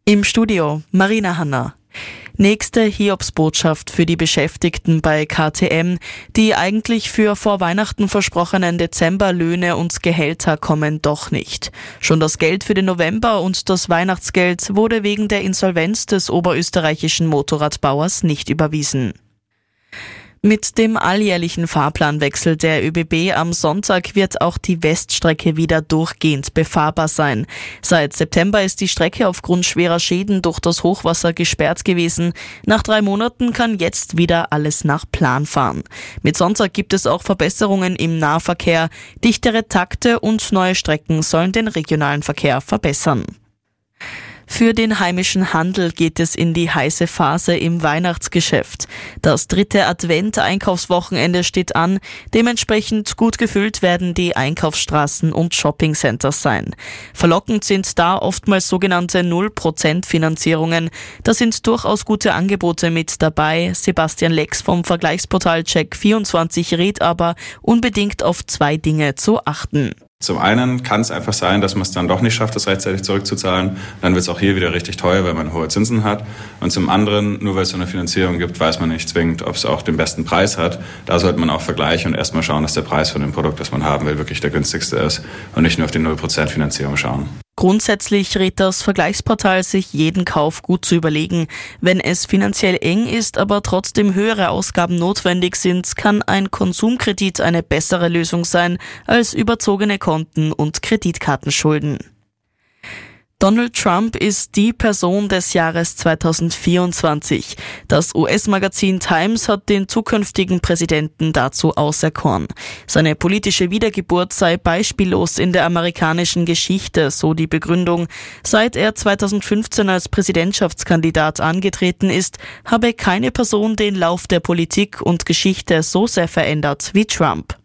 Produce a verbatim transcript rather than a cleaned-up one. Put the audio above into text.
Im Studio Marina Hanna. Nächste Hiobsbotschaft für die Beschäftigten bei K T M. Die eigentlich für vor Weihnachten versprochenen Dezemberlöhne und Gehälter kommen doch nicht. Schon das Geld für den November und das Weihnachtsgeld wurde wegen der Insolvenz des oberösterreichischen Motorradbauers nicht überwiesen. Mit dem alljährlichen Fahrplanwechsel der ÖBB am Sonntag wird auch die Weststrecke wieder durchgehend befahrbar sein. Seit September ist die Strecke aufgrund schwerer Schäden durch das Hochwasser gesperrt gewesen. Nach drei Monaten kann jetzt wieder alles nach Plan fahren. Mit Sonntag gibt es auch Verbesserungen im Nahverkehr. Dichtere Takte und neue Strecken sollen den regionalen Verkehr verbessern. Für den heimischen Handel geht es in die heiße Phase im Weihnachtsgeschäft. Das dritte Advent-Einkaufswochenende steht an. Dementsprechend gut gefüllt werden die Einkaufsstraßen und Shoppingcenters sein. Verlockend sind da oftmals sogenannte null Prozent Finanzierungen. Da sind durchaus gute Angebote mit dabei. Sebastian Lex vom Vergleichsportal Check vierundzwanzig rät aber, unbedingt auf zwei Dinge zu achten. Zum einen kann es einfach sein, dass man es dann doch nicht schafft, das rechtzeitig zurückzuzahlen. Dann wird es auch hier wieder richtig teuer, weil man hohe Zinsen hat. Und zum anderen, nur weil es so eine Finanzierung gibt, weiß man nicht zwingend, ob es auch den besten Preis hat. Da sollte man auch vergleichen und erstmal schauen, dass der Preis von dem Produkt, das man haben will, wirklich der günstigste ist und nicht nur auf die null Prozent Finanzierung schauen. Grundsätzlich rät das Vergleichsportal, sich jeden Kauf gut zu überlegen. Wenn es finanziell eng ist, aber trotzdem höhere Ausgaben notwendig sind, kann ein Konsumkredit eine bessere Lösung sein als überzogene Konten und Kreditkartenschulden. Donald Trump ist die Person des Jahres zweitausendvierundzwanzig. Das U S-Magazin Times hat den zukünftigen Präsidenten dazu auserkoren. Seine politische Wiedergeburt sei beispiellos in der amerikanischen Geschichte, so die Begründung. Seit er zweitausendfünfzehn als Präsidentschaftskandidat angetreten ist, habe keine Person den Lauf der Politik und Geschichte so sehr verändert wie Trump.